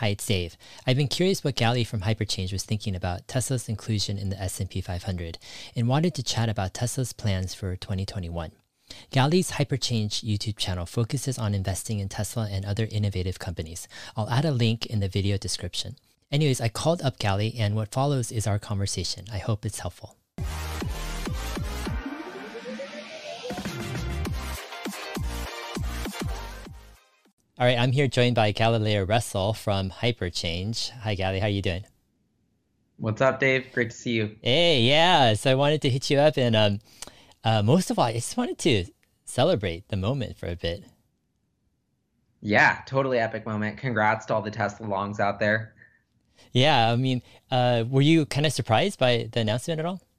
Hi, it's Dave. I've been curious what Gally from Hyperchange was thinking about Tesla's inclusion in the S&P 500 and wanted to chat about Tesla's plans for 2021. Gally's Hyperchange YouTube channel focuses on investing in Tesla and other innovative companies. I'll add a link in the video description. Anyways, I called up Gally and what follows is our conversation. I hope it's helpful. All right, I'm here joined by Galileo Russell from Hyperchange. Hi, Gally. How are you doing? What's up, Dave? Great to see you. Hey, yeah. So I wanted to hit you up, and most of all, I just wanted to celebrate the moment for a bit. Yeah, totally epic moment. Congrats to all the Tesla longs out there. Yeah, I mean, were you kind of surprised by the announcement at all?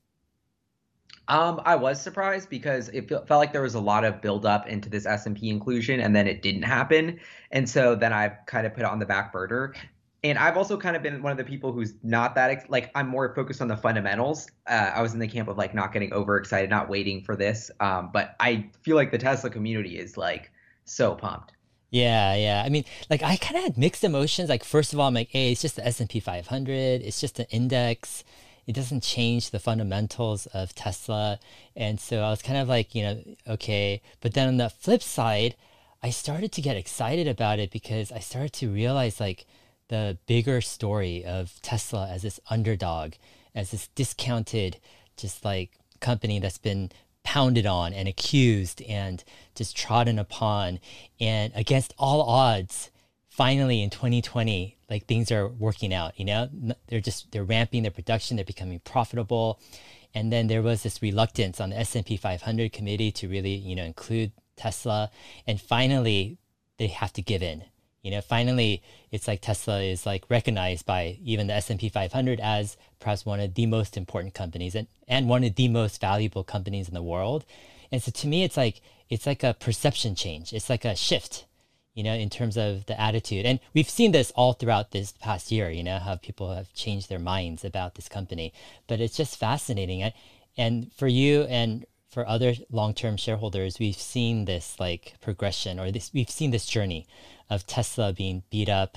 I was surprised because felt like there was a lot of buildup into this S&P inclusion, and then it didn't happen. And so then I've kind of put it on the back burner. And I've also kind of been one of the people who's not that like I'm more focused on the fundamentals. I was in the camp of like not getting overexcited, not waiting for this. But I feel like the Tesla community is like so pumped. Yeah, yeah. I mean, like I kind of had mixed emotions. Like first of all, I'm like, hey, it's just the S&P 500. It's just an index. It doesn't change the fundamentals of Tesla. And so I was kind of like, okay. But then on the flip side, I started to get excited about it because I started to realize like the bigger story of Tesla as this underdog, as this discounted, just like company that's been pounded on and accused and just trodden upon. And against all odds, finally in 2020, like things are working out, they're ramping their production, they're becoming profitable. And then there was this reluctance on the S&P 500 committee to really, include Tesla. And finally, they have to give in. Finally, it's like Tesla is like recognized by even the S&P 500 as perhaps one of the most important companies and one of the most valuable companies in the world. And so to me, it's like a perception change. It's like a shift, in terms of the attitude. And we've seen this all throughout this past year, how people have changed their minds about this company. But it's just fascinating. And for you and for other long-term shareholders, we've seen this like progression we've seen this journey of Tesla being beat up,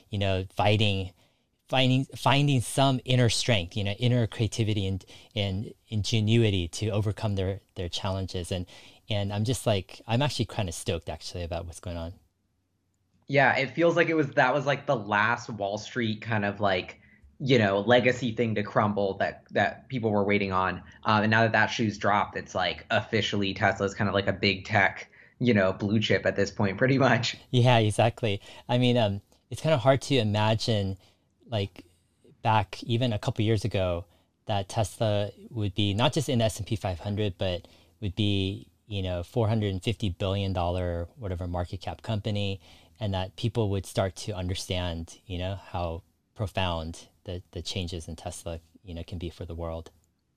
finding some inner strength, inner creativity and ingenuity to overcome their challenges. And I'm actually kind of stoked actually about what's going on. Yeah, it feels like that was like the last Wall Street kind of like, legacy thing to crumble that people were waiting on. And now that that shoe's dropped, it's like officially Tesla's kind of like a big tech, blue chip at this point, pretty much. Yeah, exactly. I mean, it's kind of hard to imagine like back even a couple years ago that Tesla would be not just in the S&P 500, but would be, $450 billion whatever market cap company, and that people would start to understand, how profound the changes in Tesla, can be for the world.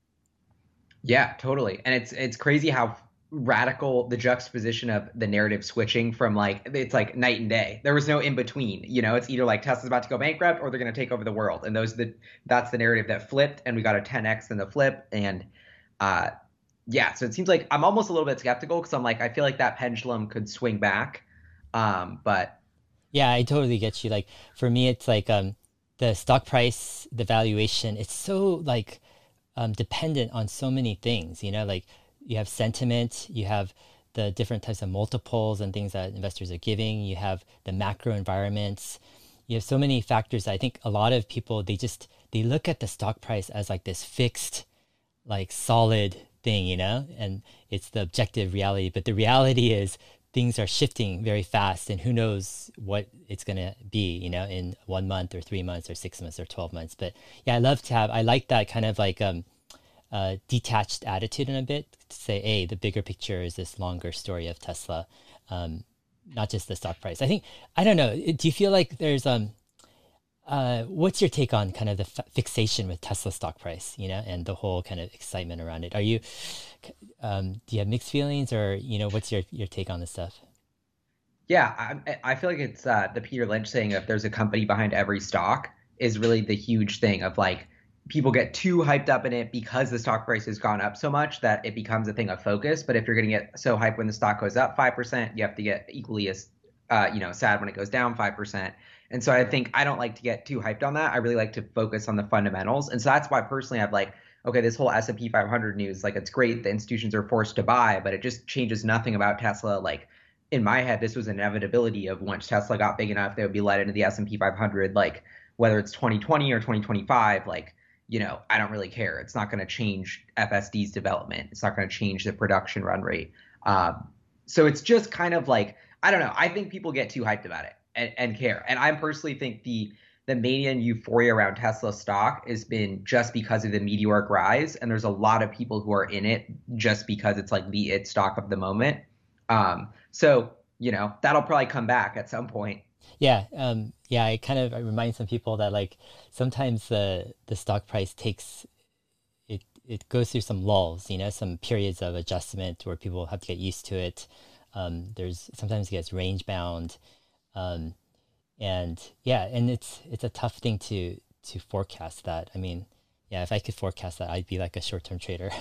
Yeah, totally. And it's crazy how radical the juxtaposition of the narrative switching from like it's like night and day. There was no in between. It's either like Tesla's about to go bankrupt or they're going to take over the world. And that's the narrative that flipped, and we got a 10x in the flip. And uh yeah, so it seems like I'm almost a little bit skeptical because I'm like I feel like that pendulum could swing back. But Yeah, I totally get you. Like for me, it's like the stock price, the valuation, it's so like dependent on so many things, like you have sentiment, you have the different types of multiples and things that investors are giving, you have the macro environments, you have so many factors. I think a lot of people, they look at the stock price as like this fixed, like solid thing, and it's the objective reality. But the reality is things are shifting very fast, and who knows what it's going to be, in 1 month or 3 months or 6 months or 12 months. But yeah, I like that kind of like detached attitude in a bit to say, hey, the bigger picture is this longer story of Tesla, not just the stock price. I don't know. Do you feel like there's what's your take on kind of the fixation with Tesla stock price, and the whole kind of excitement around it? Do you have mixed feelings, or, what's your take on this stuff? yeah, I feel like it's the Peter Lynch saying if there's a company behind every stock is really the huge thing of like people get too hyped up in it because the stock price has gone up so much that it becomes a thing of focus. But if you're going to get so hyped when the stock goes up 5%, you have to get equally as sad when it goes down 5%. And so I think I don't like to get too hyped on that. I really like to focus on the fundamentals. And so that's why personally I've like, okay, this whole S&P 500 news, like it's great. The institutions are forced to buy, but it just changes nothing about Tesla. Like in my head, this was an inevitability of once Tesla got big enough, they would be let into the S&P 500, like whether it's 2020 or 2025, like, I don't really care. It's not going to change FSD's development. It's not going to change the production run rate. So it's just kind of like, I don't know. I think people get too hyped about it and care. And I personally think the mania and euphoria around Tesla stock has been just because of the meteoric rise. And there's a lot of people who are in it just because it's like the it stock of the moment. So, that'll probably come back at some point. Yeah, yeah. I remind some people that like sometimes the stock price takes it goes through some lulls, some periods of adjustment where people have to get used to it. There's sometimes it gets range bound, um, and yeah, and it's a tough thing to forecast that. I mean, yeah, if I could forecast that, I'd be like a short term trader,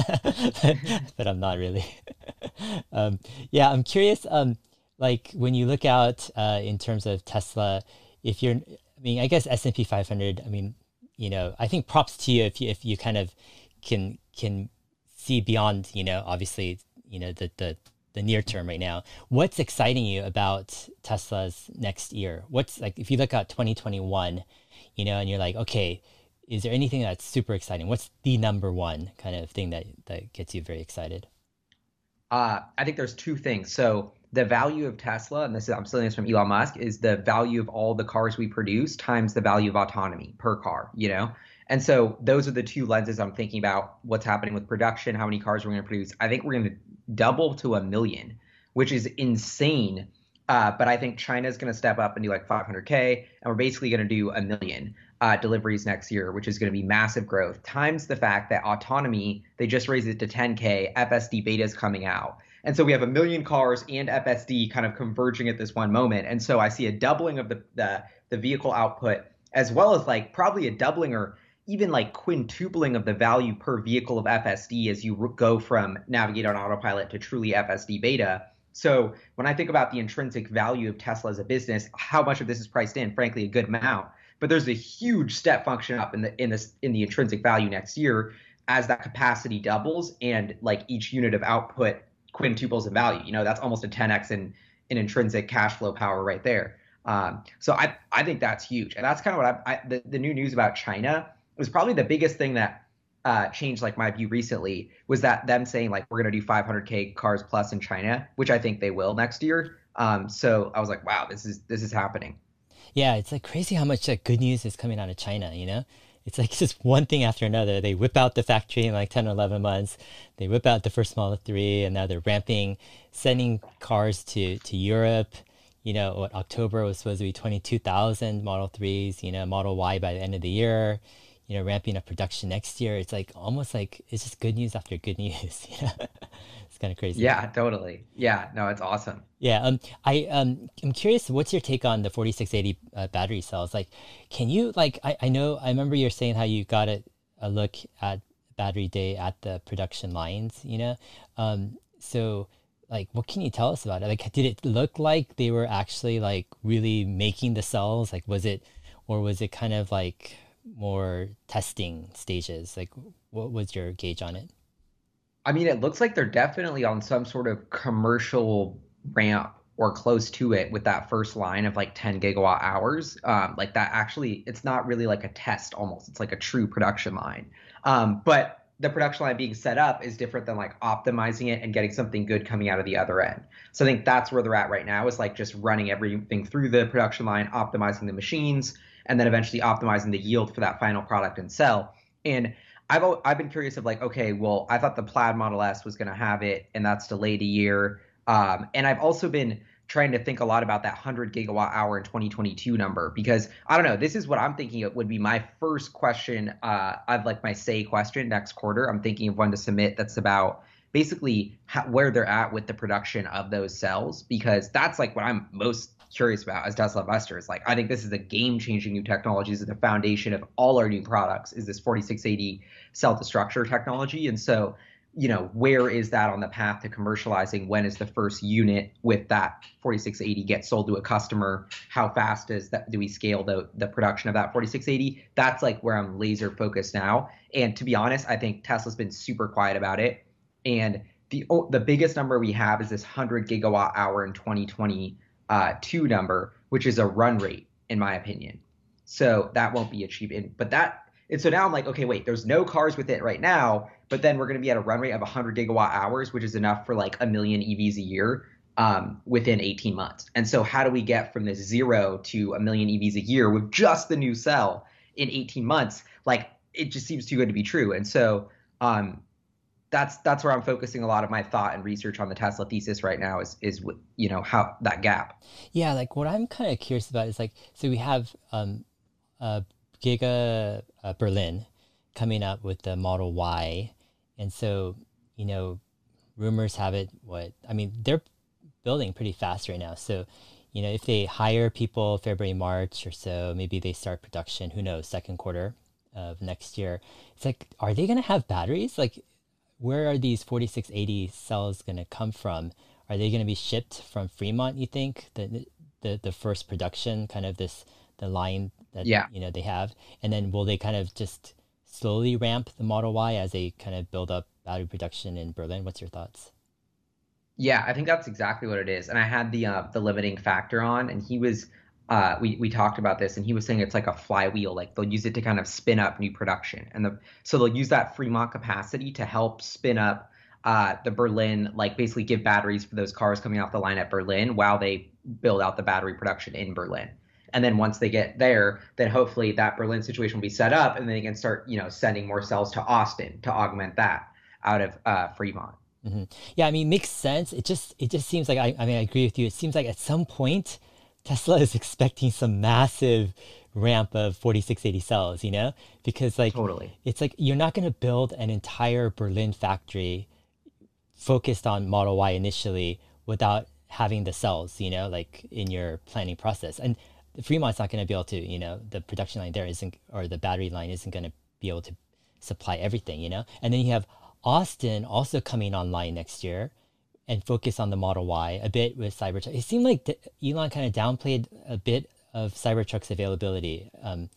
but I'm not really. um, yeah, I'm curious. Like when you look out in terms of Tesla, if you're, I mean, I guess S&P 500. I mean, I think props to you if you kind of can see beyond, obviously, the near term right now. What's exciting you about Tesla's next year? What's like if you look at 2021, and you're like, okay, is there anything that's super exciting? What's the number one kind of thing that gets you very excited? I think there's two things. So the value of Tesla, and I'm stealing this from Elon Musk, is the value of all the cars we produce times the value of autonomy per car. And so those are the two lenses I'm thinking about what's happening with production, how many cars we're going to produce. I think we're going to double to 1 million, which is insane. But I think China's going to step up and do like 500K, and we're basically going to do 1 million deliveries next year, which is going to be massive growth, times the fact that autonomy, they just raised it to 10K, FSD beta is coming out. And so we have 1 million cars and FSD kind of converging at this one moment. And so I see a doubling of the vehicle output, as well as like probably a doubling or even like quintupling of the value per vehicle of FSD as you go from navigate on autopilot to truly FSD beta. So when I think about the intrinsic value of Tesla as a business, how much of this is priced in, frankly, a good amount. But there's a huge step function up in the intrinsic value next year as that capacity doubles and like each unit of output quintuples in value. That's almost a 10x in intrinsic cash flow power right there. So I think that's huge, and that's kind of what the new news about China was probably the biggest thing that changed like my view recently was that them saying like we're going to do 500K cars plus in China, which I think they will next year. So I was like, wow, this is happening. Yeah, it's like crazy how much good news is coming out of China, It's like just one thing after another. They whip out the factory in like 10 or 11 months. They whip out the first Model 3, and now they're ramping, sending cars to Europe. What October was supposed to be 22,000 Model 3s, Model Y by the end of the year, ramping up production next year. It's like almost like it's just good news after good news. It's kind of crazy. Yeah, totally. Yeah, no, it's awesome. Yeah, I'm curious. What's your take on the 4680 battery cells? Like, can you like? I know I remember you're saying how you got a look at battery day at the production lines. So like, what can you tell us about it? Like, did it look like they were actually like really making the cells? Like, or was it kind of like more testing stages? Like, what was your gauge on it? I mean, it looks like they're definitely on some sort of commercial ramp or close to it with that first line of like 10 gigawatt hours. Like that actually, it's not really like a test almost. It's like a true production line. But the production line being set up is different than like optimizing it and getting something good coming out of the other end. So I think that's where they're at right now is like just running everything through the production line, optimizing the machines, and then eventually optimizing the yield for that final product and cell. And I've been curious of like, okay, well, I thought the Plaid Model S was going to have it, and that's delayed a year. And I've also been trying to think a lot about that 100 gigawatt hour in 2022 number because I don't know. This is what I'm thinking it would be my first question. I've like my say question next quarter. I'm thinking of one to submit that's about basically where they're at with the production of those cells because that's like what I'm most curious about as Tesla investors. Like I think this is a game-changing new technology. This is the foundation of all our new products. Is this 4680 cell to structure technology? And so where is that on the path to commercializing? When is the first unit with that 4680 get sold to a customer? How fast do we scale the production of that 4680? That's like where I'm laser focused now. And to be honest, I think Tesla's been super quiet about it. And the biggest number we have is this 100 gigawatt hour in 2022 number, which is a run rate, in my opinion. So that won't be achieved. And so now I'm like, okay, wait, there's no cars with it right now, but then we're going to be at a run rate of 100 gigawatt hours, which is enough for like a million EVs a year within 18 months. And so how do we get from this 0 to a million EVs a year with just the new cell in 18 months? Like, it just seems too good to be true. And so that's where I'm focusing a lot of my thought and research on the Tesla thesis right now is how that gap. Yeah, like what I'm kind of curious about is like, so we have Giga Berlin coming up with the Model Y, and so you know, rumors have it I mean, they're building pretty fast right now. So, if they hire people February, March or so, maybe they start production. Who knows? Second quarter of next year. It's like, are they gonna have batteries? Like, where are these 4680 cells gonna come from? Are they gonna be shipped from Fremont? You think the first production, kind of the line that Yeah. they have, and then will they kind of just slowly ramp the Model Y as they kind of build up battery production in Berlin? What's your thoughts? Yeah, I think that's exactly what it is. And I had the limiting factor on, and he was we talked about this, and he was saying it's like a flywheel. Like they'll use it to kind of spin up new production, and so they'll use that Fremont capacity to help spin up the Berlin, like basically give batteries for those cars coming off the line at Berlin while they build out the battery production in Berlin. And then once they get there, then hopefully that Berlin situation will be set up, and then they can start, sending more cells to Austin to augment that out of Fremont. Yeah, I mean, makes sense. It just seems like I mean, I agree with you. It seems like at some point Tesla is expecting some massive ramp of 4680 cells, because like Totally. it's like you're not going to build an entire Berlin factory focused on Model Y initially without having the cells, like in your planning process. And Fremont's not going to be able to, the production line there isn't, or the battery line isn't going to be able to supply everything, And then you have Austin also coming online next year and focus on the Model Y a bit with Cybertruck. It seemed like Elon kind of downplayed a bit of Cybertruck's availability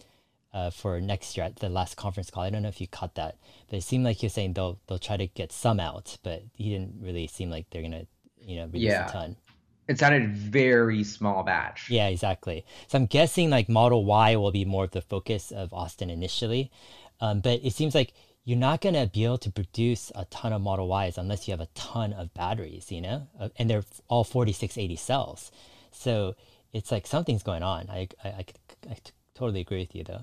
for next year at the last conference call. I don't know if you caught that, but it seemed like he was saying they'll try to get some out, but he didn't really seem like they're gonna release a Yeah. ton. It sounded very small batch. Yeah, exactly. So I'm guessing like Model Y will be more of the focus of Austin initially, but it seems like you're not gonna be able to produce a ton of Model Ys unless you have a ton of batteries, and they're all 4680 cells. So it's like something's going on. I totally agree with you though.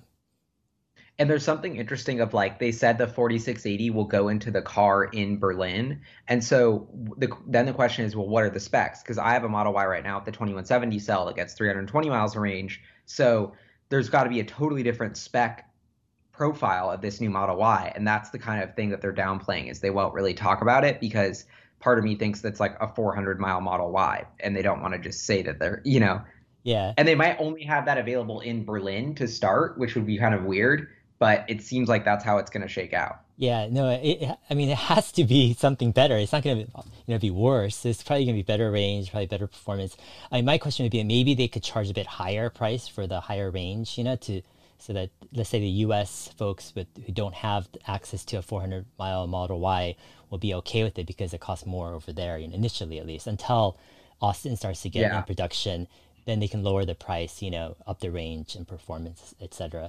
And there's something interesting of like they said the 4680 will go into the car in Berlin. And so then the question is, well, what are the specs? Because I have a Model Y right now with the 2170 cell that gets 320 miles of range. So there's got to be a totally different spec profile of this new Model Y. And that's the kind of thing that they're downplaying is they won't really talk about it because part of me thinks that's like a 400-mile Model Y and they don't want to just say that they're. Yeah. And they might only have that available in Berlin to start, which would be kind of weird, but it seems like that's how it's going to shake out. Yeah, no, I mean, it has to be something better. It's not going to, be worse. It's probably going to be better range, probably better performance. I mean, my question would be maybe they could charge a bit higher price for the higher range, so that let's say the U.S. folks who don't have access to a 400-mile Model Y will be okay with it because it costs more over there, initially at least, until Austin starts to get in Yeah. production, then they can lower the price, up the range and performance, etc.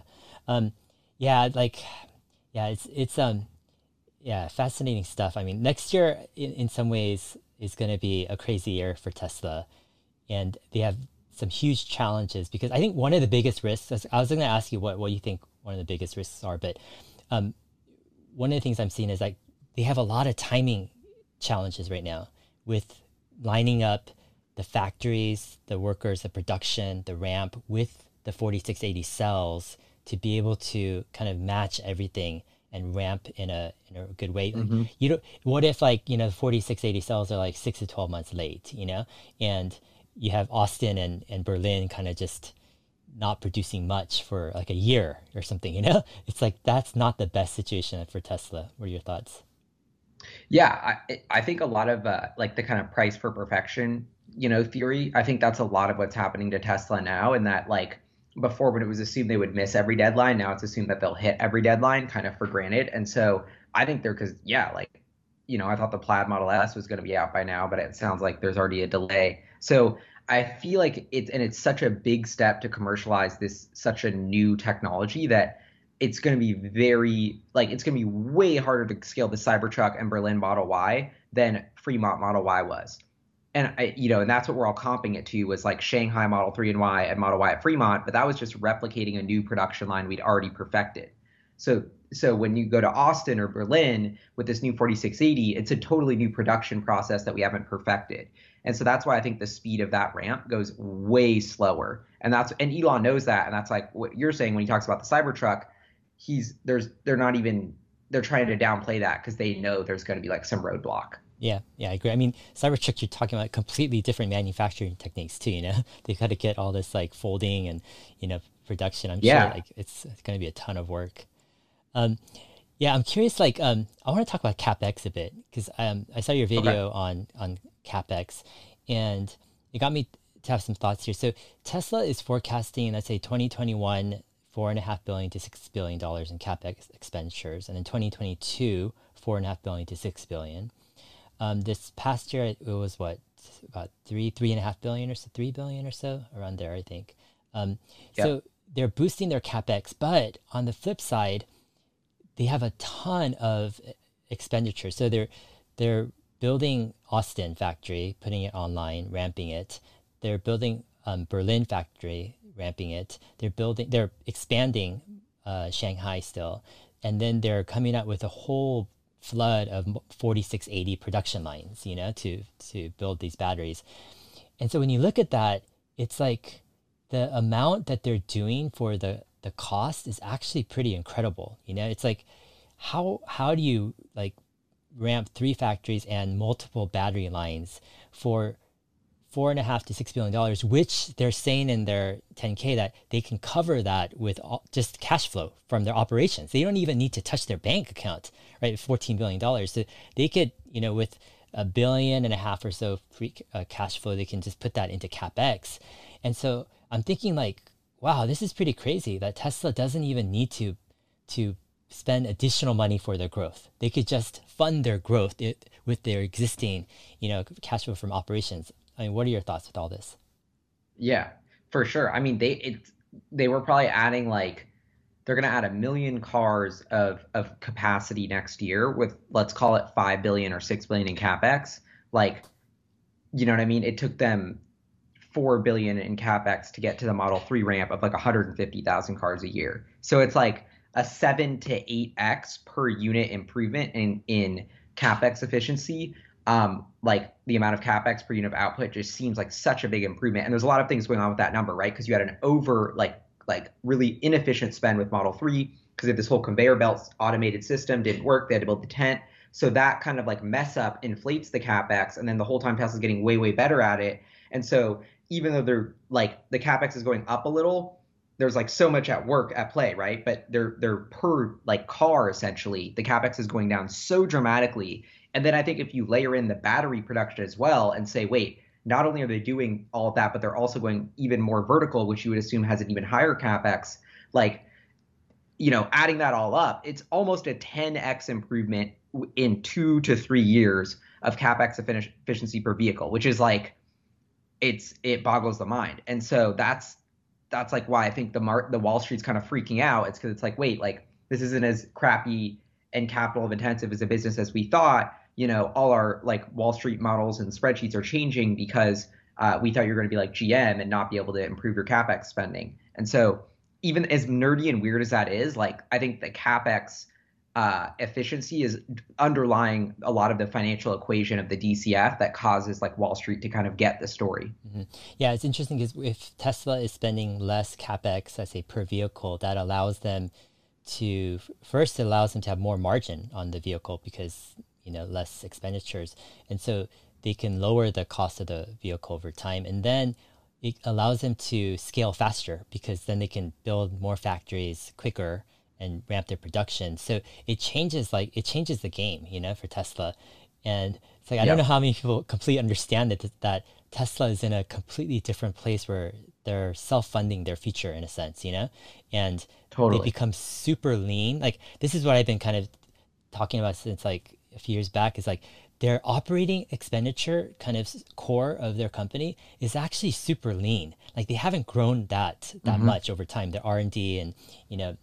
Yeah, like yeah, it's yeah, fascinating stuff. I mean, next year in some ways is going to be a crazy year for Tesla, and they have some huge challenges because I think one of the biggest risks. I was going to ask you what you think one of the biggest risks are, but um, one of the things I'm seeing is like they have a lot of timing challenges right now with lining up the factories, the workers, the production, the ramp with the 4680 cells to be able to kind of match everything and ramp in a good way. Like, Hmm. you don't, what if like, 4680 cells are like 6 to 12 months late, and you have Austin and Berlin kind of just not producing much for like a year or something, It's like that's not the best situation for Tesla. What are your thoughts? Yeah, I think a lot of like the kind of price for perfection, theory. I think that's a lot of what's happening to Tesla now, and that like before when it was assumed they would miss every deadline, now it's assumed that they'll hit every deadline, kind of for granted. And so I think they're because yeah, like I thought the Plaid Model S was going to be out by now, but it sounds like there's already a delay. So I feel like it's such a big step to commercialize this such a new technology that it's going to be very like it's going to be way harder to scale the Cybertruck and Berlin Model Y than Fremont Model Y was. And and that's what we're all comping it to was like Shanghai Model 3 and Y and Model Y at Fremont, but that was just replicating a new production line we'd already perfected. So so when you go to Austin or Berlin with this new 4680, it's a totally new production process that we haven't perfected. And so that's why I think the speed of that ramp goes way slower. And Elon knows that. And that's like what you're saying when he talks about the Cybertruck, they're not even they're trying to downplay that because they know there's going to be like some roadblock. Yeah, yeah, I agree. I mean, Cybertruck, you're talking about completely different manufacturing techniques too, you know? They got to get all this like folding and, production. I'm sure Yeah. like it's going to be a ton of work. Um, yeah, I'm curious, like, I want to talk about CapEx a bit because I saw your Okay. video on CapEx and it got me to have some thoughts here. So Tesla is forecasting, let's say 2021, $4.5 billion to $6 billion in CapEx expenditures, and in 2022, 4.5 billion to 6 billion. This past year, it was what, about 3.5 billion or so, 3 billion or so, around there, I think. Um, Yep. so they're boosting their capex, but on the flip side, they have a ton of expenditure. So they're building Austin factory, putting it online, ramping it. They're building Berlin factory, ramping it. They're expanding Shanghai still, and then they're coming out with a whole flood of 4680 production lines, to build these batteries. And so when you look at that, it's like the amount that they're doing for the cost is actually pretty incredible. It's like how do you like ramp three factories and multiple battery lines for $4.5 to $6 billion, which they're saying in their 10K that they can cover that with just cash flow from their operations. They don't even need to touch their bank account, right? $14 billion. So they could, with 1.5 billion or so free cash flow, they can just put that into capex. And so I'm thinking like, wow, this is pretty crazy that Tesla doesn't even need to spend additional money for their growth. They could just fund their growth with their existing, cash flow from operations. I mean, what are your thoughts with all this? Yeah, for sure. I mean, they were probably adding like they're going to add 1 million cars of capacity next year with let's call it 5 billion or 6 billion in capex. Like, you know what I mean? It took them 4 billion in capex to get to the Model 3 ramp of like 150,000 cars a year. So it's like a 7 to 8x per unit improvement in capex efficiency. Like the amount of capex per unit of output just seems like such a big improvement. And there's a lot of things going on with that number, right? Because you had an over like really inefficient spend with Model 3 because if this whole conveyor belt automated system didn't work, they had to build the tent. So that kind of like mess up inflates the capex, and then the whole time Tesla's getting way, way better at it. And so even though they're like the capex is going up a little, there's like so much at work at play, right? But they're per like car essentially, the capex is going down so dramatically. And then I think if you layer in the battery production as well and say, wait, not only are they doing all of that, but they're also going even more vertical, which you would assume has an even higher capex. Like, adding that all up, it's almost a 10x improvement in 2 to 3 years of capex efficiency per vehicle, which is like it boggles the mind. And so that's like why I think the Wall Street's kind of freaking out. It's because it's like, wait, like this isn't as crappy and capital intensive as a business as we thought. All our like Wall Street models and spreadsheets are changing because we thought you were going to be like GM and not be able to improve your capex spending. And so even as nerdy and weird as that is, like I think the capex efficiency is underlying a lot of the financial equation of the DCF that causes like Wall Street to kind of get the story. Hmm. Yeah, it's interesting because if Tesla is spending less capex, let's say per vehicle, that allows them to first it allows them to have more margin on the vehicle because less expenditures, and so they can lower the cost of the vehicle over time, and then it allows them to scale faster because then they can build more factories quicker and ramp their production. So it changes the game, for Tesla. And it's like I don't know Yeah, how many people completely understand that Tesla is in a completely different place where they're self-funding their future in a sense, and they totally. become super lean. Like this is what I've been kind of talking about since like a few years back is like their operating expenditure kind of core of their company is actually super lean. Like they haven't grown that Hmm. much over time. Their R&D and you know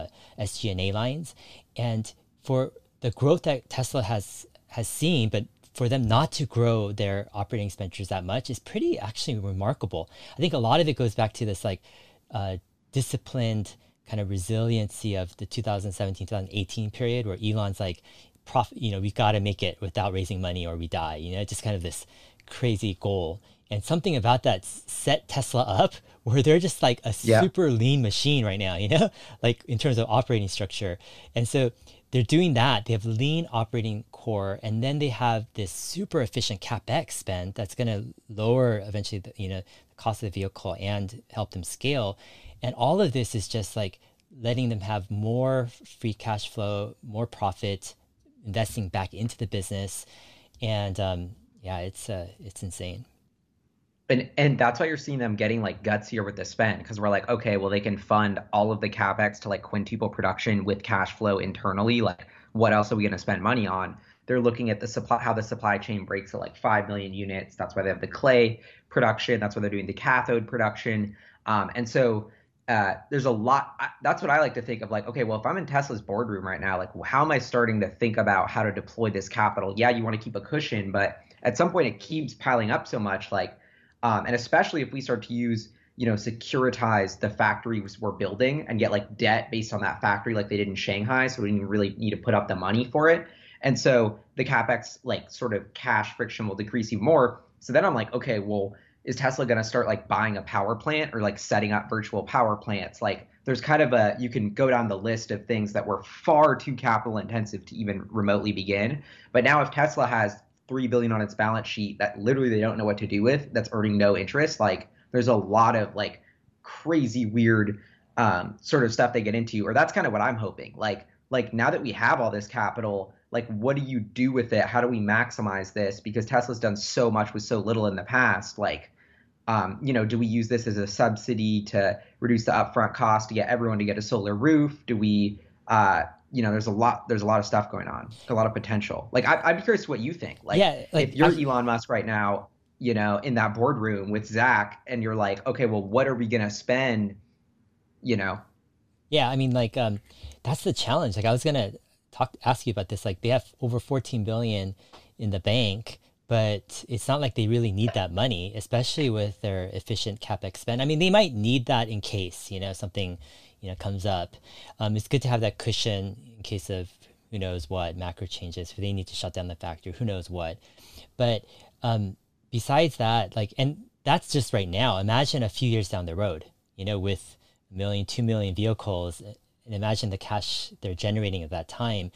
SG&A lines, and for the growth that Tesla has seen, but for them not to grow their operating expenditures that much is pretty actually remarkable. I think a lot of it goes back to this like uh, disciplined kind of resiliency of the 2017 2018 period where Elon's like profit, we got to make it without raising money or we die, just kind of this crazy goal. And something about that set Tesla up where they're just like a Yeah. super lean machine right now, like in terms of operating structure. And so they're doing that. They have lean operating core, and then they have this super efficient capex spend that's going to lower eventually the cost of the vehicle and help them scale. And all of this is just like letting them have more free cash flow, more profit, investing back into the business, and yeah, it's insane. And that's why you're seeing them getting like gutsier with the spend because we're like, okay, well they can fund all of the capex to like quintuple production with cash flow internally. Like, what else are we going to spend money on? They're looking at the supply, how the supply chain breaks at like 5 million units. That's why they have the clay production. That's why they're doing the cathode production. And so there's a lot. That's what I like to think of. Like, okay, well, if I'm in Tesla's boardroom right now, like, how am I starting to think about how to deploy this capital? Yeah, you want to keep a cushion, but at some point it keeps piling up so much, like and especially if we start to use, securitize the factories we're building and get like debt based on that factory, like they did in Shanghai. So we didn't really need to put up the money for it. And so the capex, like sort of cash friction will decrease even more. So then I'm like, okay, well, is Tesla going to start like buying a power plant or like setting up virtual power plants? Like there's kind of you can go down the list of things that were far too capital intensive to even remotely begin. But now if Tesla has 3 billion on its balance sheet that literally they don't know what to do with, that's earning no interest, like there's a lot of like crazy weird sort of stuff they get into, or that's kind of what I'm hoping. Like now that we have all this capital, like what do you do with it? How do we maximize this? Because Tesla's done so much with so little in the past. Like, do we use this as a subsidy to reduce the upfront cost to get everyone to get a solar roof? Do we, there's a lot of stuff going on, a lot of potential. Like, I'd be curious what you think. Like, Yeah, if like you're Elon Musk right now, in that boardroom with Zach, and you're like, okay, well, what are we gonna spend? You know, yeah, I mean, like, that's the challenge. Like, I was gonna ask you about this. Like, they have over 14 billion in the bank, but it's not like they really need that money, especially with their efficient capex spend. I mean, they might need that in case, something, comes up. It's good to have that cushion in case of who knows what macro changes. If they need to shut down the factory, who knows what. But besides that, like, and that's just right now. Imagine a few years down the road, with a million, 2 million vehicles, and imagine the cash they're generating at that time.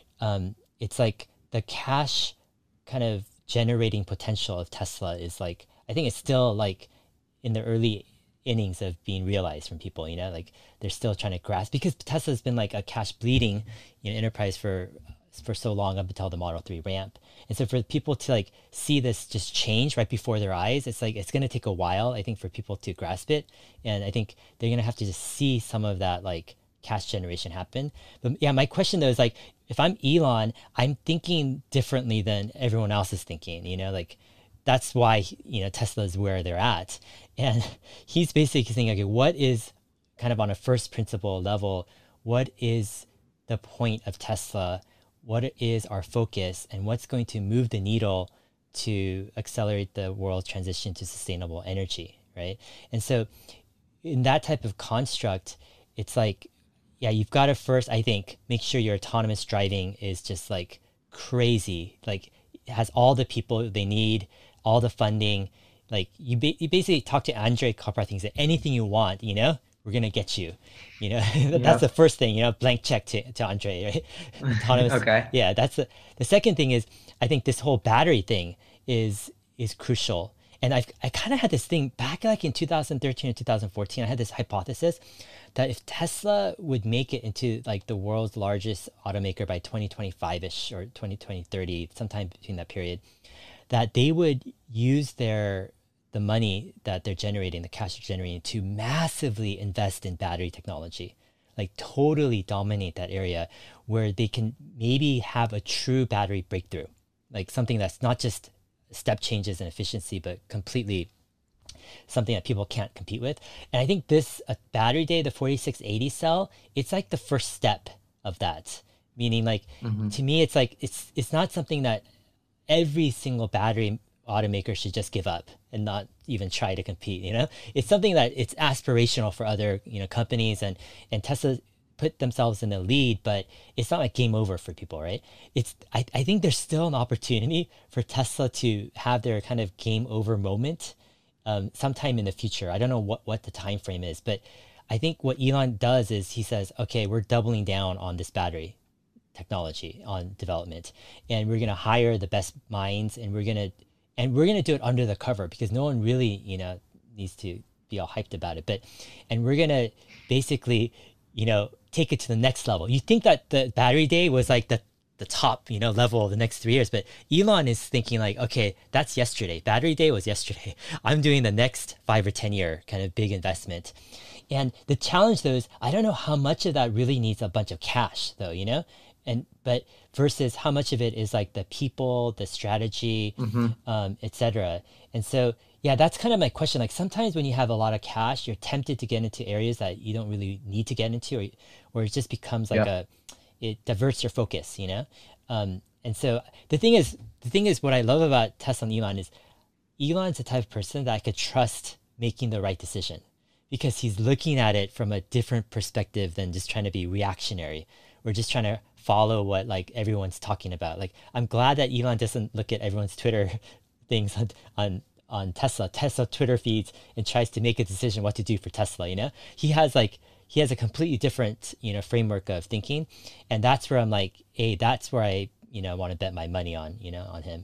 It's like the cash kind of generating potential of Tesla is like, I think it's still like in the early innings of being realized from people, like they're still trying to grasp because Tesla's been like a cash bleeding, enterprise for so long up until the Model 3 ramp. And so for people to like see this just change right before their eyes, it's like it's going to take a while, I think, for people to grasp it. And I think they're going to have to just see some of that like cash generation happen. But yeah, my question though is like, if I'm Elon, I'm thinking differently than everyone else is thinking, like that's why, Tesla is where they're at. And he's basically saying, okay, what is kind of on a first principle level, what is the point of Tesla? What is our focus and what's going to move the needle to accelerate the world's transition to sustainable energy, right? And so in that type of construct, it's like, yeah, you've got to first, I think, make sure your autonomous driving is just like crazy, like it has all the people they need, all the funding. Like you basically talk to Andrei Karpathy and say anything you want, we're gonna get you. That's yeah. the first thing. Blank check to Andre, right? Autonomous. Okay. Yeah, that's the second thing is I think this whole battery thing is crucial, And I kind of had this thing back like in 2013 or 2014. I had this hypothesis that if Tesla would make it into like the world's largest automaker by 2025-ish or 2030, sometime between that period, that they would use the money that they're generating, the cash they're generating, to massively invest in battery technology, like totally dominate that area where they can maybe have a true battery breakthrough, like something that's not just step changes in efficiency, but completely something that people can't compete with. And I think this battery day, the 4680 cell, it's like the first step of that. Meaning, like Hmm. to me, it's like it's not something that every single battery automaker should just give up and not even try to compete. It's something that it's aspirational for other companies, and Tesla put themselves in the lead, but it's not like game over for people, right? I think there's still an opportunity for Tesla to have their kind of game over moment sometime in the future. I don't know what the time frame is, but I think what Elon does is he says, okay, we're doubling down on this battery technology, on development, and we're going to hire the best minds, and we're going to do it under the cover because no one really needs to be all hyped about it. And we're going to basically take it to the next level. You think that the battery day was like the top level of the next 3 years, but Elon is thinking like, okay, that's yesterday. Battery day was yesterday. I'm doing the next 5 or 10 year kind of big investment. And the challenge though is I don't know how much of that really needs a bunch of cash though, and but versus how much of it is like the people, the strategy, Hmm. etc. And so yeah, that's kind of my question. Like sometimes when you have a lot of cash, you're tempted to get into areas that you don't really need to get into, or it just becomes like Yeah. it diverts your focus. And so the thing is what I love about Tesla and Elon is Elon's the type of person that I could trust making the right decision because he's looking at it from a different perspective than just trying to be reactionary or just trying to follow what like everyone's talking about. Like I'm glad that Elon doesn't look at everyone's Twitter things on Tesla Twitter feeds and tries to make a decision what to do for Tesla. He has a completely different framework of thinking, and that's where I'm like, hey, that's where I want to bet my money on him.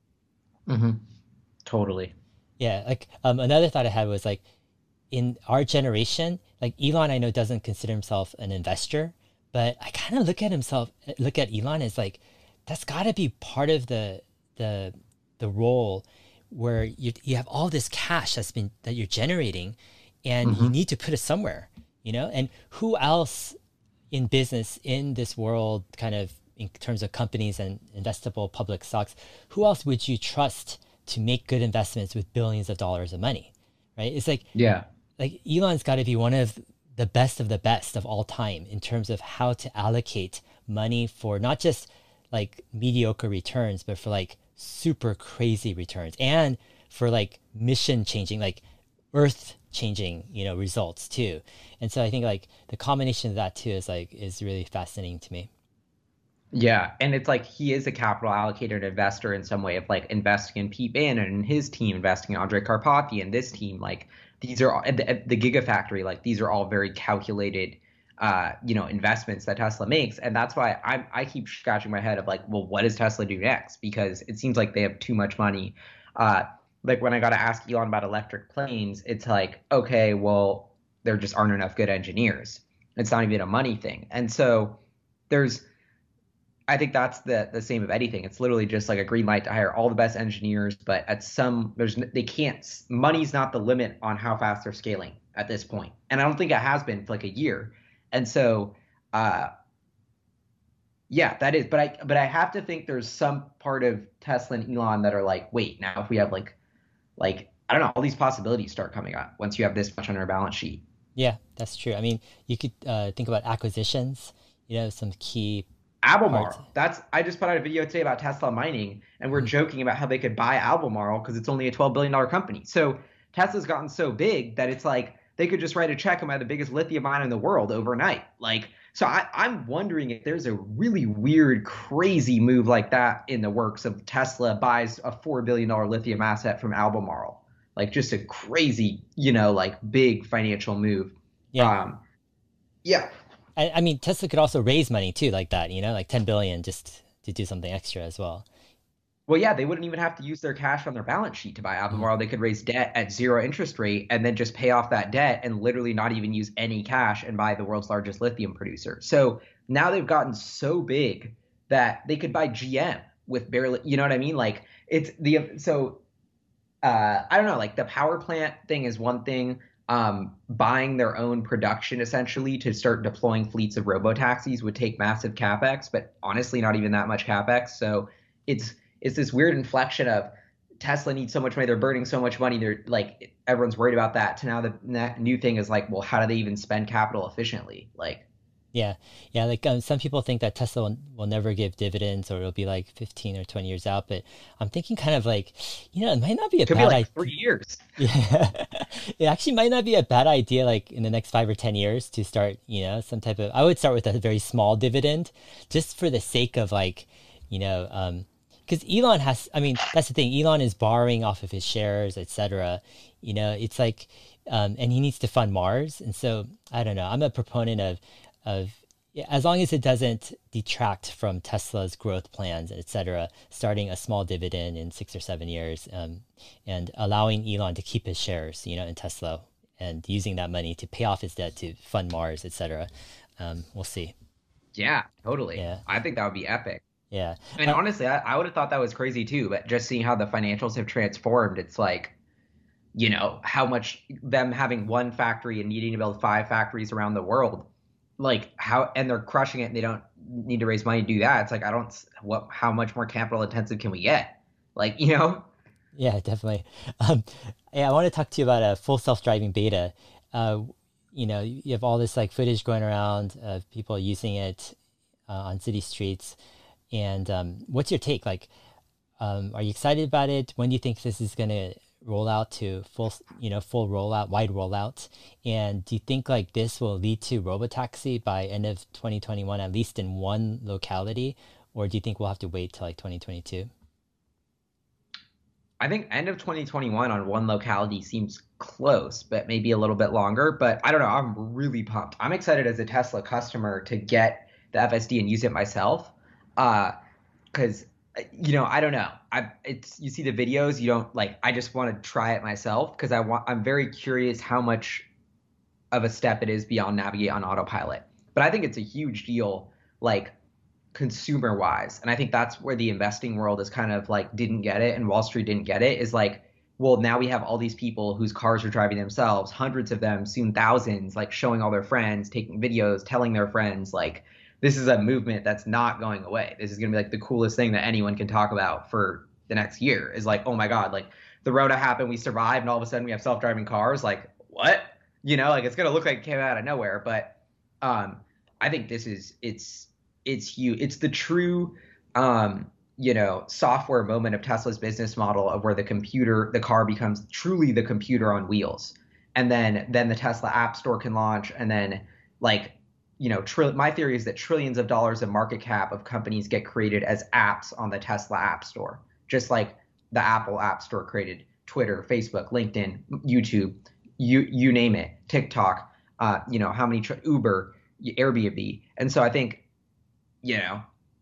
Hmm. Totally. Yeah, like another thought I had was like in our generation, like Elon, I know doesn't consider himself an investor, but I kind of look at Elon as like that's got to be part of the the role where you have all this cash that you're generating, and you Hmm. need to put it somewhere, And who else in business in this world, kind of in terms of companies and investable public stocks, who else would you trust to make good investments with billions of dollars of money, right? It's Yeah. like Elon's got to be one of the best of all time in terms of how to allocate money for not just like mediocre returns, but for like super crazy returns and for like mission changing, like earth changing, results too. And so I think like the combination of that too is really fascinating to me. Yeah, and it's like he is a capital allocator and investor in some way of like investing in Pete Bannon and his team, investing in Andre Karpathy and this team. Like these are at the Gigafactory. Like these are all very calculated, investments that Tesla makes, and that's why I keep scratching my head of like, well, what does Tesla do next? Because it seems like they have too much money. Uh, like when I got to ask Elon about electric planes, it's like, okay, well, there just aren't enough good engineers. It's not even a money thing, and so there's I think that's the same of anything. It's literally just like a green light to hire all the best engineers, but at some they can't. Money's not the limit on how fast they're scaling at this point, and I don't think it has been for like a year. And so, uh, yeah, that is. But I have to think there's some part of Tesla and Elon that are like, wait, now if we have like I don't know, all these possibilities start coming up once you have this much on our balance sheet. Yeah, that's true. I mean, you could think about acquisitions, some key parts. Albemarle. That's I just put out a video today about Tesla mining, and we're Mhm. joking about how they could buy Albemarle because it's only a $12 billion company. So Tesla's gotten so big that it's like they could just write a check and buy the biggest lithium mine in the world overnight. Like, so I'm wondering if there's a really weird, crazy move like that in the works of Tesla buys a $4 billion lithium asset from Albemarle. Like just a crazy, like big financial move. Yeah. Um, yeah, I mean, Tesla could also raise money too, like that, like 10 billion just to do something extra as well. Well, yeah, they wouldn't even have to use their cash on their balance sheet to buy Mm. Albemarle. They could raise debt at zero interest rate and then just pay off that debt and literally not even use any cash and buy the world's largest lithium producer. So now they've gotten so big that they could buy GM with barely, you know what I mean? Like it's the so I don't know, like the power plant thing is one thing. Buying their own production essentially to start deploying fleets of robo taxis would take massive capex, but honestly, not even that much capex. So it's it's this weird inflection of Tesla needs so much money, they're burning so much money, they're like everyone's worried about that. To now the new thing is like, well, how do they even spend capital efficiently? Like, Yeah, yeah. Like some people think that Tesla will never give dividends, or it'll be like 15 or 20 years out. But I'm thinking kind of like, it might not be a could be bad like idea. 3 years. Yeah, it actually might not be a bad idea. Like in the next 5 or 10 years, to start, some type of. I would start with a very small dividend, just for the sake of like, you know, because Elon has. I mean, that's the thing. Elon is borrowing off of his shares, etc. It's like, and he needs to fund Mars, and so I don't know. I'm a proponent of yeah, as long as it doesn't detract from Tesla's growth plans, etc., starting a small dividend in 6 or 7 years, and allowing Elon to keep his shares, in Tesla, and using that money to pay off his debt to fund Mars, etc. We'll see. Yeah, totally. Yeah, I think that would be epic. yeah, And honestly, I would have thought that was crazy too, but just seeing how the financials have transformed, it's like, how much them having one factory and needing to build 5 factories around the world, like how, and they're crushing it and they don't need to raise money to do that. It's like, I don't, how much more capital intensive can we get? Like, yeah, definitely. Um, yeah, I want to talk to you about a full self-driving beta. Uh, you have all this like footage going around of people using it on city streets, and what's your take? Like, are you excited about it? When do you think this is going to roll out to full rollout, wide rollout? And do you think like this will lead to robotaxi by end of 2021, at least in one locality? Or do you think we'll have to wait till like 2022? I think end of 2021 on one locality seems close, but maybe a little bit longer. But I don't know. I'm really pumped. I'm excited as a Tesla customer to get the FSD and use it myself. Because I don't know. It's you see the videos, you don't like. I just want to try it myself because I'm very curious how much of a step it is beyond navigate on autopilot. But I think it's a huge deal, like consumer wise. And I think that's where the investing world is kind of like didn't get it and Wall Street didn't get it is like, well, now we have all these people whose cars are driving themselves, hundreds of them, soon thousands, like showing all their friends, taking videos, telling their friends, like, this is a movement that's not going away. This is going to be like the coolest thing that anyone can talk about for the next year is like, oh my God, like the Rona happened, we survived, and all of a sudden we have self driving cars. Like, what? Like it's going to look like it came out of nowhere. But um, I think it's huge. It's the true software moment of Tesla's business model of where the car becomes truly the computer on wheels. And then the Tesla App Store can launch and then like my theory is that trillions of dollars of market cap of companies get created as apps on the Tesla App Store, just like the Apple App Store created Twitter, Facebook, LinkedIn, YouTube, you name it, TikTok, how many Uber, Airbnb. And so I think you know,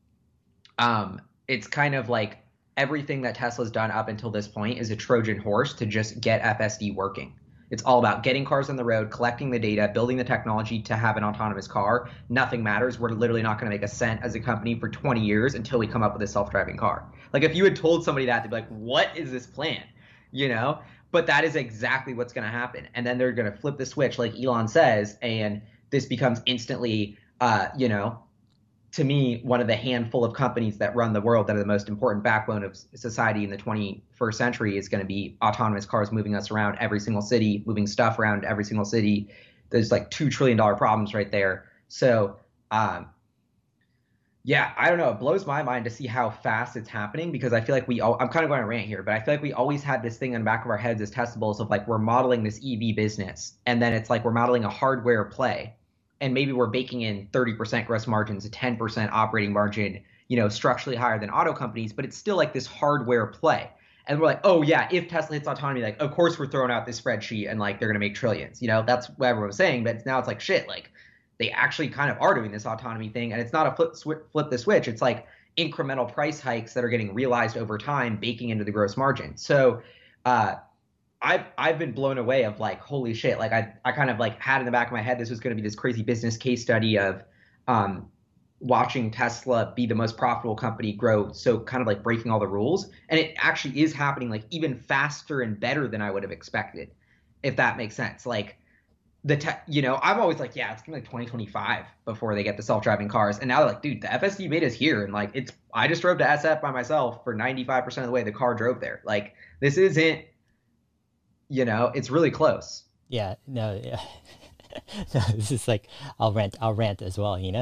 it's kind of like everything that Tesla's done up until this point is a Trojan horse to just get FSD working. It's all about getting cars on the road, collecting the data, building the technology to have an autonomous car. Nothing matters. We're literally not going to make a cent as a company for 20 years until we come up with a self-driving car. Like if you had told somebody that, they'd be like, "What is this plan?" You know? But that is exactly what's going to happen. And then they're going to flip the switch, like Elon says, and this becomes instantly, to me, one of the handful of companies that run the world that are the most important backbone of society in the 21st century is going to be autonomous cars moving us around every single city, moving stuff around every single city. There's like $2 trillion problems right there. So, yeah, I don't know. It blows my mind to see how fast it's happening because I feel like I'm kind of going to rant here, but I feel like we always had this thing in the back of our heads as testables of like we're modeling this EV business and then it's like we're modeling a hardware play and maybe we're baking in 30% gross margins, a 10% operating margin, structurally higher than auto companies, but it's still like this hardware play. And we're like, oh yeah, if Tesla hits autonomy, like of course we're throwing out this spreadsheet and like they're gonna make trillions. That's what everyone was saying, but now it's like shit, like they actually kind of are doing this autonomy thing, and it's not a flip the switch. It's like incremental price hikes that are getting realized over time baking into the gross margin. So uh, I've been blown away of like, holy shit. Like I kind of like had in the back of my head this was going to be this crazy business case study of um watching Tesla be the most profitable company grow, so kind of like breaking all the rules. And it actually is happening like even faster and better than I would have expected, if that makes sense. Like I'm always like, yeah, it's gonna be like 2025 before they get the self-driving cars. And now they're like, dude, the FSD beta is here. And like I just drove to SF by myself for 95% of the way the car drove there. Like this isn't, it's really close. Yeah, no, yeah. No, this is like I'll rant as well, you know.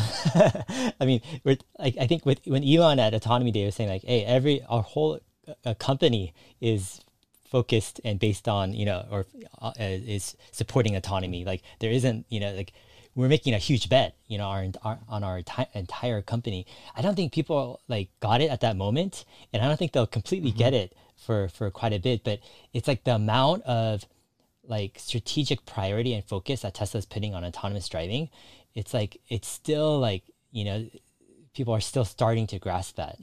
I mean, I think with when Elon at Autonomy Day was saying like, hey, our whole company is focused and based on or is supporting autonomy. Like there isn't like we're making a huge bet on our entire company. I don't think people like got it at that moment, and I don't think they'll completely get it for quite a bit. But it's like the amount of like strategic priority and focus that Tesla's putting on autonomous driving, it's like it's still like people are still starting to grasp that.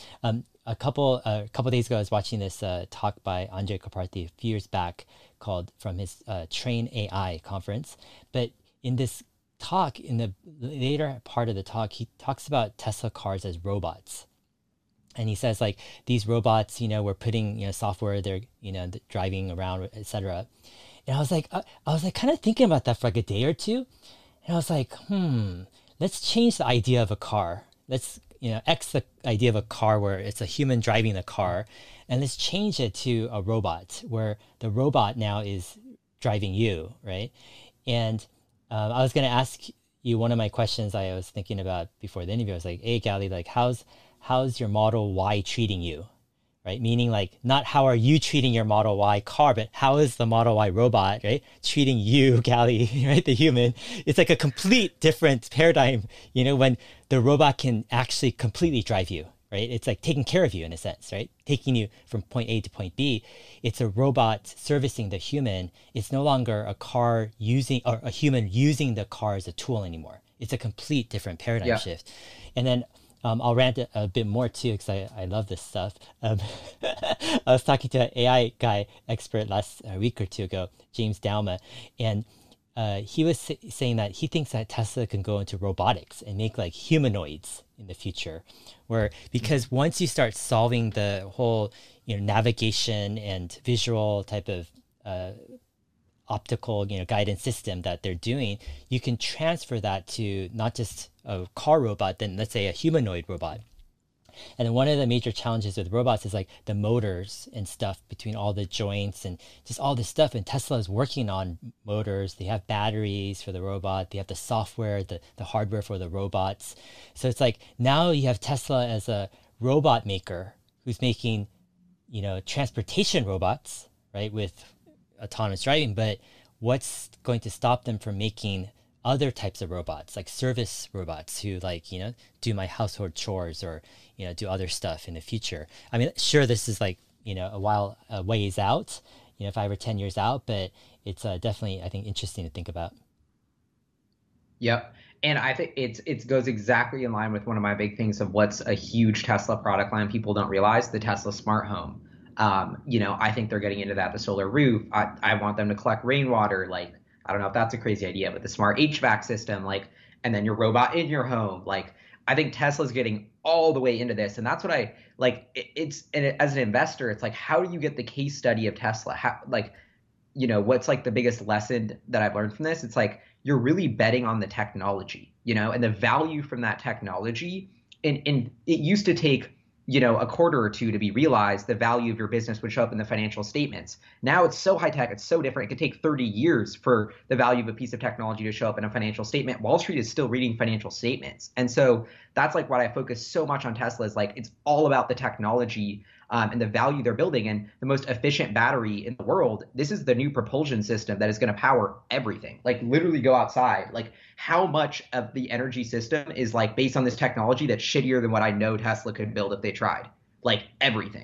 A couple days ago, I was watching this talk by Andre Karpathy a few years back called from his Train AI conference. But in this talk, in the later part of the talk, he talks about Tesla cars as robots. And he says like these robots, we're putting software, they're driving around, etc. And I was like kind of thinking about that for like a day or two, and I was like, let's change the idea of a car. Let's X the idea of a car where it's a human driving the car, and let's change it to a robot where the robot now is driving you, right? And I was gonna ask you one of my questions I was thinking about before the interview. I was like, hey, Gally, like how's your Model Y treating you? Right? Meaning like not how are you treating your Model Y car, but how is the Model Y robot, right, treating you, Gally, right, the human? It's like a complete different paradigm, when the robot can actually completely drive you, right? It's like taking care of you in a sense, right? Taking you from point A to point B. It's a robot servicing the human. It's no longer a car using or a human using the car as a tool anymore. It's a complete different paradigm Yeah. shift. And then I'll rant a bit more too because I love this stuff. I was talking to an AI guy expert last week or two ago, James Dalma, and he was saying that he thinks that Tesla can go into robotics and make like humanoids in the future, where because once you start solving the whole navigation and visual type of optical guidance system that they're doing, you can transfer that to not just a car robot, then let's say a humanoid robot. And then one of the major challenges with robots is like the motors and stuff between all the joints and just all this stuff. And Tesla is working on motors. They have batteries for the robot. They have the software, the hardware for the robots. So it's like now you have Tesla as a robot maker who's making, transportation robots, right, with autonomous driving. But what's going to stop them from making other types of robots, like service robots who like, do my household chores or, do other stuff in the future? I mean, sure, this is like, a ways out, 5 or 10 years out, but it's definitely, I think, interesting to think about. Yep. And I think it goes exactly in line with one of my big things of what's a huge Tesla product line people don't realize, the Tesla smart home. I think they're getting into that, the solar roof. I want them to collect rainwater. Like, I don't know if that's a crazy idea, but the smart HVAC system, like, and then your robot in your home. Like, I think Tesla's getting all the way into this. And that's what I like. As an investor, it's like, how do you get the case study of Tesla? How, like, what's like the biggest lesson that I've learned from this? It's like you're really betting on the technology, and the value from that technology. And it used to take, a quarter or two to be realized the value of your business would show up in the financial statements. Now it's so high tech, it's so different. It could take 30 years for the value of a piece of technology to show up in a financial statement. Wall Street is still reading financial statements. And so that's like what I focus so much on Tesla is like it's all about the technology and the value they're building and the most efficient battery in the world. This is the new propulsion system that is going to power everything. Like literally go outside. Like how much of the energy system is like based on this technology that's shittier than what I know Tesla could build if they tried? Like everything.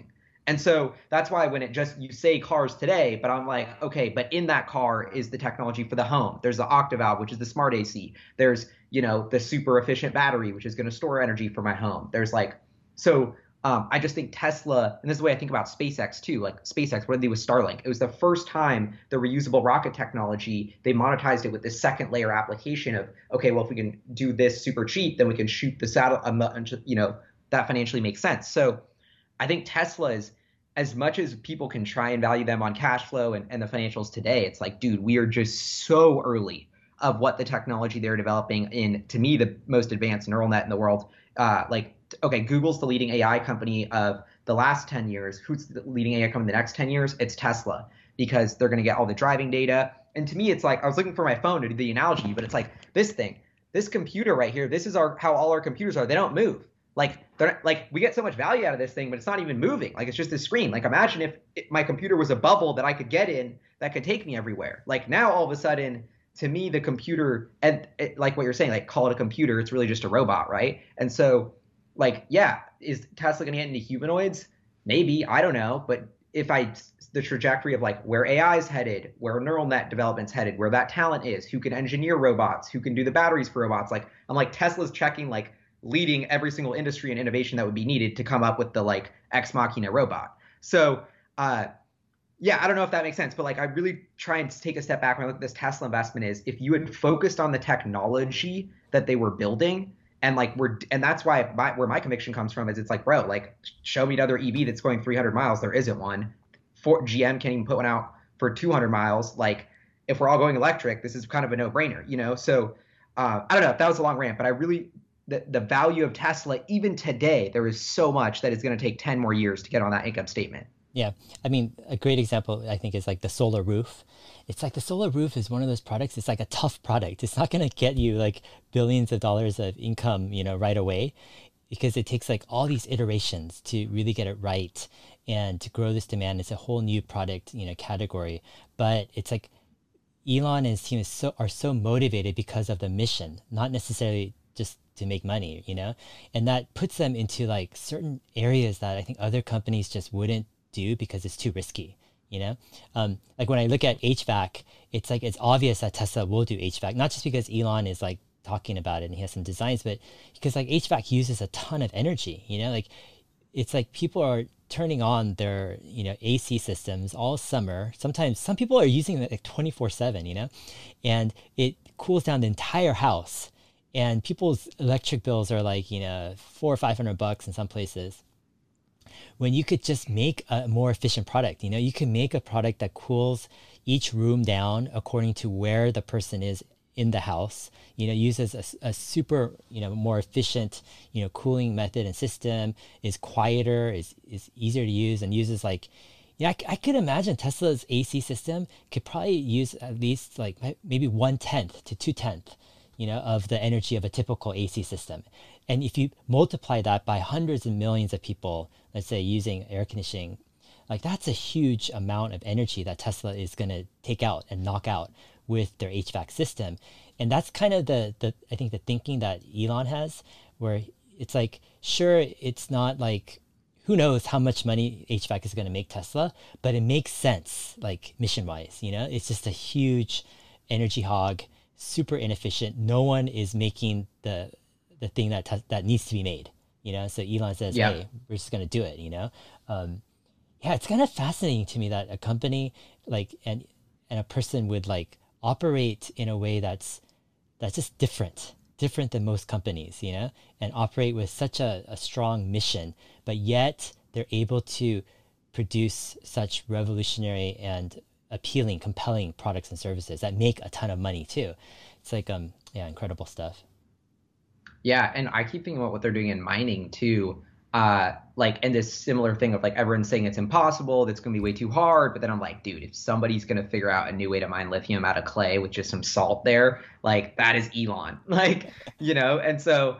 And so that's why when it just you say cars today, but I'm like, okay, but in that car is the technology for the home. There's the Octavalve, which is the smart AC. There's, the super efficient battery, which is going to store energy for my home. There's like, so I just think Tesla, and this is the way I think about SpaceX too. Like SpaceX, what did they do with Starlink? It was the first time the reusable rocket technology, they monetized it with this second layer application of, okay, well, if we can do this super cheap, then we can shoot the satellite, that financially makes sense. So I think Tesla is, as much as people can try and value them on cash flow and the financials today, it's like, dude, we are just so early of what the technology they're developing in, to me, the most advanced neural net in the world. Okay, Google's the leading AI company of the last 10 years. Who's the leading AI company the next 10 years? It's Tesla, because they're going to get all the driving data. And to me, it's like, I was looking for my phone to do the analogy, but it's like this thing, this computer right here, this is how all our computers are. They don't move. Like we get so much value out of this thing, but it's not even moving. Like it's just a screen. Like imagine if my computer was a bubble that I could get in that could take me everywhere. Like now all of a sudden, to me, the computer, and like what you're saying, like call it a computer, it's really just a robot, right? And so, like, yeah, is Tesla going to get into humanoids? Maybe, I don't know. But if the trajectory of like where AI is headed, where neural net development's headed, where that talent is, who can engineer robots, who can do the batteries for robots, like I'm like Tesla's checking like leading every single industry and innovation that would be needed to come up with the like ex machina robot. So yeah, I don't know if that makes sense, but like I really try and take a step back when I look at this Tesla investment is if you had focused on the technology that they were building, and like and that's why where my conviction comes from is it's like, bro, like show me another EV that's going 300 miles. There isn't one. GM can't even put one out for 200 miles. Like if we're all going electric, this is kind of a no-brainer, So I don't know. That was a long rant, but I really the value of Tesla, even today, there is so much that is going to take 10 more years to get on that income statement. Yeah. I mean, a great example, I think, is like the solar roof. It's like the solar roof is one of those products, it's like a tough product. It's not going to get you like billions of dollars of income, right away, because it takes like all these iterations to really get it right and to grow this demand. It's a whole new product, category. But it's like Elon and his team are so motivated because of the mission, not necessarily just to make money. And that puts them into like certain areas that I think other companies just wouldn't do because it's too risky. Like when I look at HVAC, it's like it's obvious that Tesla will do HVAC, not just because Elon is like talking about it and he has some designs, but because like HVAC uses a ton of energy. Like it's like people are turning on their AC systems all summer. Sometimes some people are using it like 24/7, and it cools down the entire house. And people's electric bills are like, $400 or $500 in some places. When you could just make a more efficient product, you can make a product that cools each room down according to where the person is in the house, uses a super, more efficient, cooling method and system, is quieter, is easier to use, and uses like, yeah, I could imagine Tesla's AC system could probably use at least like maybe 1/10 to 2/10 of the energy of a typical AC system. And if you multiply that by hundreds of millions of people, let's say using air conditioning, like that's a huge amount of energy that Tesla is going to take out and knock out with their HVAC system. And that's kind of the I think the thinking that Elon has, where it's like, sure, it's not like, who knows how much money HVAC is going to make Tesla, but it makes sense, like mission wise, it's just a huge energy hog, super inefficient. No one is making the thing that needs to be made, So Elon says, Yeah. "Hey, we're just gonna do it," Yeah, it's kind of fascinating to me that a company like and a person would like operate in a way that's just different than most companies, and operate with such a strong mission, but yet they're able to produce such revolutionary and appealing, compelling products and services that make a ton of money too. It's like, yeah, incredible stuff. Yeah, and I keep thinking about what they're doing in mining too. Like, and this similar thing of like everyone's saying it's impossible, that's gonna be way too hard. But then I'm like, dude, if somebody's gonna figure out a new way to mine lithium out of clay with just some salt there, like that is Elon. And so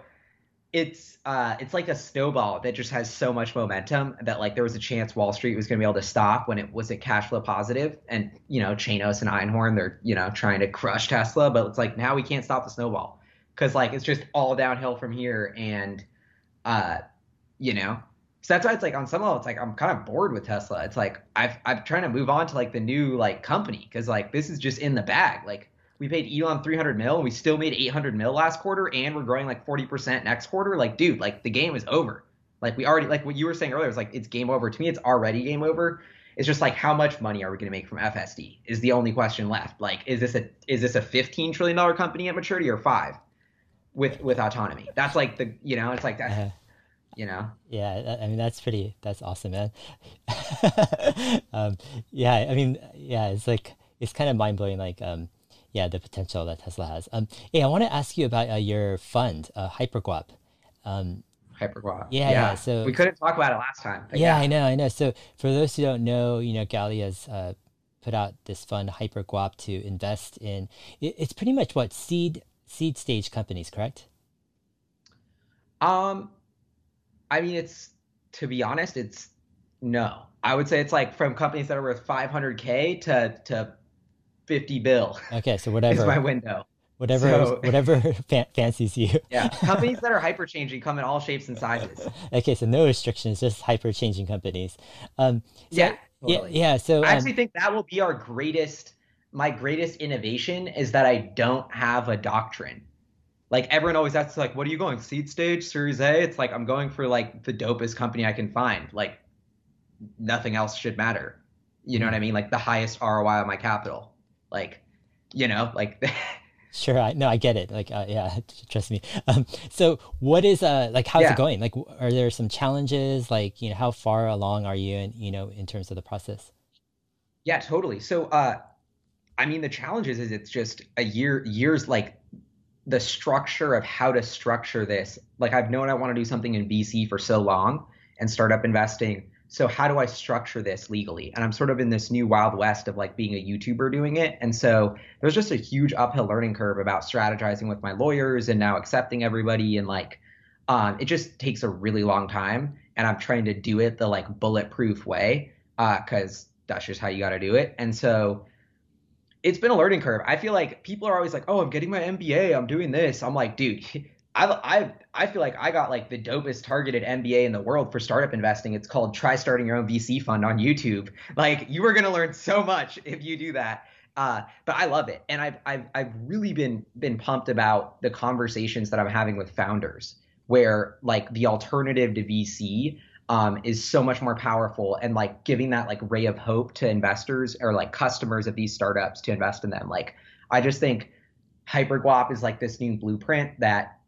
it's like a snowball that just has so much momentum that like there was a chance Wall Street was gonna be able to stop when it was at cash flow positive. And Chanos and Einhorn, they're trying to crush Tesla, but it's like now we can't stop the snowball because like it's just all downhill from here. And uh, you know, So that's why it's like on some level, it's like I'm kind of bored with Tesla. It's like I'm trying to move on to like the new like company because like this is just in the bag. Like we paid Elon 300 mil and we still made 800 mil last quarter and we're growing like 40% next quarter. Like, dude, like the game is over. Like we already like what you were saying earlier is like it's game over. To me, it's already game over. It's just like how much money are we going to make from FSD is the only question left. Like, is this a $15 trillion company at maturity or five with autonomy? That's like the it's like that. Uh, You know, I mean, that's awesome, man. um, yeah, I mean, yeah, it's like, it's kind of mind blowing, like, yeah, the potential that Tesla has. Hey, I want to ask you about your fund, Hyperguap. Um, Hyperquad. yeah, yeah. Yeah, So, we couldn't talk about it last time, but yeah, yeah. I know. So, for those who don't know, Gally has put out this fund, Hyperguap, to invest in. It's pretty much what seed stage companies, correct? Um, I mean, it's to be honest, it's no. I would say it's like from companies that are worth 500K to 50 bill Okay, so is my whatever, window. whatever, So whatever fancies you. yeah, companies that are hyper changing come in all shapes and sizes. Okay, so no restrictions, just hyper changing companies. So Yeah, yeah, totally. yeah. So I actually think that will be my greatest innovation is that I don't have a doctrine. Like everyone always asks, like, what are you going? Seed stage, Series A? It's like I'm going for like the dopest company I can find. Like nothing else should matter. You know what mm, I mean? Like the highest ROI on my capital. Like, like sure, I get it. Like, yeah, trust me. So what is like, how's it yeah, going? Like, are there some challenges? Like, how far along are you in, in terms of the process? yeah, totally. So I mean the challenges is it's just years like the structure of how to structure this. Like I've known I want to do something in VC for so long and startup investing. So how do I structure this legally? And I'm sort of in this new wild west of like being a YouTuber doing it. And so there's just a huge uphill learning curve about strategizing with my lawyers and now accepting everybody and like it just takes a really long time. And I'm trying to do it the like bulletproof way because that's just how you got to do it. And so it's been a learning curve. I feel like people are always like, "Oh, I'm getting my MBA. I'm doing this." I'm like, dude, I feel like I got like the dopest targeted MBA in the world for startup investing. It's called Try Starting Your Own VC Fund on YouTube. Like, you are gonna learn so much if you do that. But I love it, and I've really been pumped about the conversations that I'm having with founders, where like the alternative to VC is so much more powerful and like giving that like ray of hope to investors or like customers of these startups to invest in them. Like I just think Hyperguap is like this new blueprint that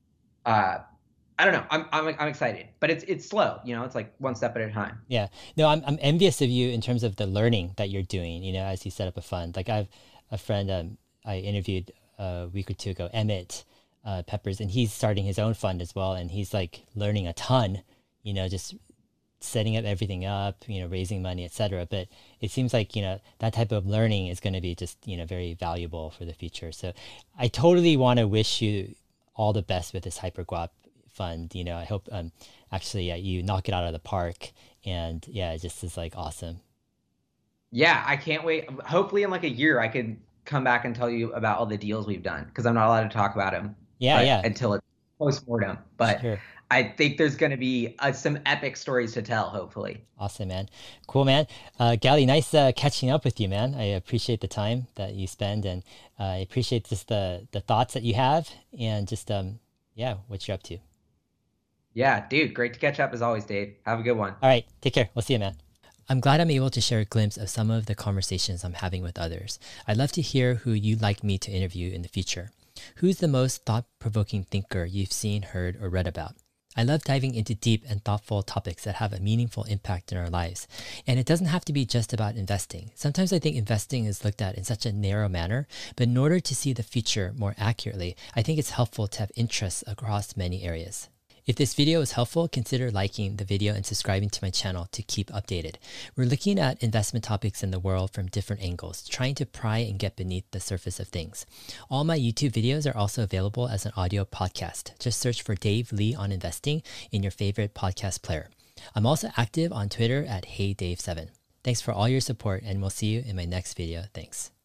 uh I don't know. I'm excited, but it's slow. It's like one step at a time. Yeah. No, I'm envious of you in terms of the learning that you're doing, as you set up a fund. Like I've a friend I interviewed a week or two ago, Emmett Peppers, and he's starting his own fund as well, and he's like learning a ton, just setting up everything up, raising money, etc. But it seems like, that type of learning is going to be just, very valuable for the future. So I totally want to wish you all the best with this HyperGuap fund. I hope actually you knock it out of the park. And yeah, it just is like awesome. Yeah, I can't wait. Hopefully in like a year I can come back and tell you about all the deals we've done because I'm not allowed to talk about them, Yeah, but yeah, until it's post-mortem. But sure. I think there's going to be some epic stories to tell, hopefully. Awesome, man. Cool, man. Gally, nice catching up with you, man. I appreciate the time that you spend, and I appreciate just the thoughts that you have, and just yeah, what you're up to. Yeah, dude, great to catch up as always, Dave. Have a good one. All right, take care. We'll see you, man. I'm glad I'm able to share a glimpse of some of the conversations I'm having with others. I'd love to hear who you'd like me to interview in the future. Who's the most thought-provoking thinker you've seen, heard, or read about? I love diving into deep and thoughtful topics that have a meaningful impact in our lives. And it doesn't have to be just about investing. Sometimes I think investing is looked at in such a narrow manner, but in order to see the future more accurately, I think it's helpful to have interests across many areas. If this video is helpful, consider liking the video and subscribing to my channel to keep updated. We're looking at investment topics in the world from different angles, trying to pry and get beneath the surface of things. All my YouTube videos are also available as an audio podcast. Just search for Dave Lee on Investing in your favorite podcast player. I'm also active on Twitter at HeyDave7. Thanks for all your support, and we'll see you in my next video. Thanks.